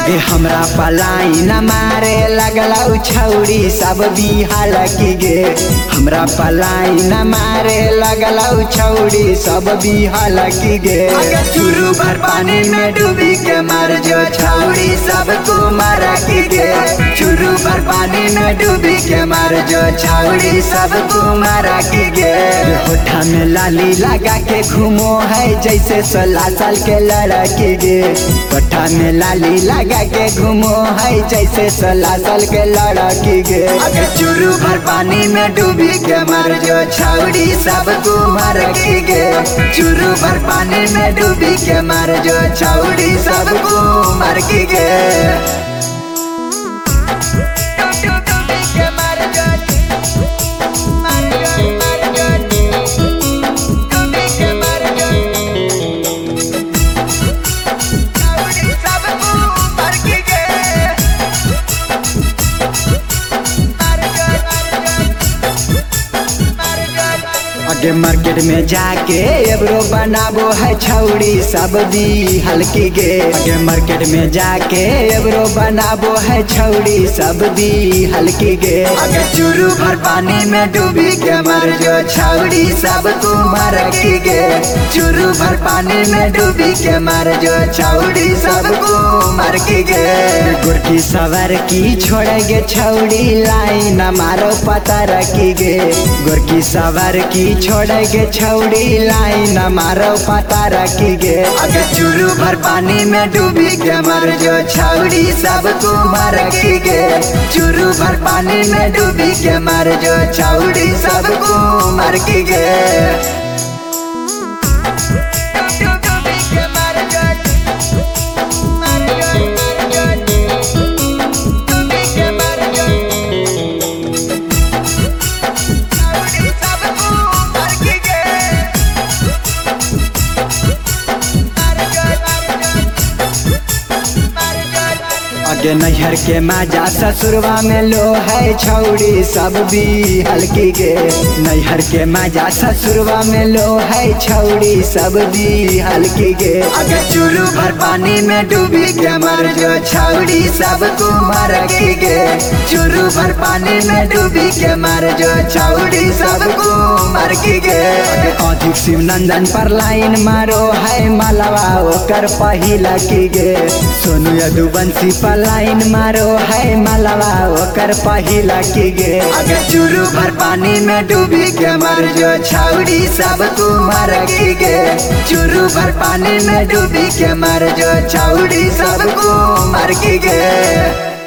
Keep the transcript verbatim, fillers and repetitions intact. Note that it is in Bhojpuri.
अगे हमरा पलाई न मारे लगला छौड़ी सब बिहाल की गे। हमरा पलाई न मारे लगला छौड़ी सब बिहाल की गे। चुरू भर पानी में डूबी के मर जो छौड़ी सबको मारा की गे। चुरू भर पानी में डूबी के मर जो छौड़ी सबको मारा की गे। होठा में लाली लगा के घूमो है जैसे सोलह साल के लड़की गे। होठा में लाली लगा के घूमो है जैसे सोलह साल के लड़की गे। अगर चुरू भर पानी में डूबी के मर जो छौड़ी सबको मार की गे। चुरू भर पानी में डूबी के मर जो छौड़ी सबको मार की गे। आगे मार्केट में जाके एब्रो बनाबो है छौड़ी सब दी हल्की गे। आगे मार्केट में जाके एब्रो बनाबो है छौड़ी सब दी हल्की गे। आगे चुरू भर पानी में डूबी के मर जो छौड़ी सबको मार की गे। चुरू भर पानी में डूबी के मर जो छौड़ी सबको मार की गे। गुरकी सवर की छोड़ेगे छौड़ी लाइन मारो पता रखी गे। गुरकी सवर की छोड़ेगे छौड़ी लाइन मारो पता रखी गे। अगर चुरू भर पानी में डूबी के मर जो छौड़ी सबको मार की गे। चुरू भर पानी में डूबी के मर जो छौड़ी सबको मार की गे। आगे नैहर के माजा ससुरवा में लो है छौड़ी सब भी हल्की गे। नैहर के माजा ससुरवा में लो है छौड़ी सब भी हल्की गे। आगे चुरू भर पानी में डूबी के मर जो छौड़ी सबको मार की गे। चुरू भर पानी में डूबी के मर जो छौड़ी सबको मार की गे। अधिक शिव नंदन पर लाइन मारो है मालवा ओकर पहिला की गे। सोनू यदुवंशी पर लाइन मारो है मालवा ओकर पहिला की गे। अगर चुरू भर पानी में डूबी के मर जो छौड़ी सबको मार की गे। चुरू भर पानी में डूबी के मर जो छौड़ी सबको मार की गे।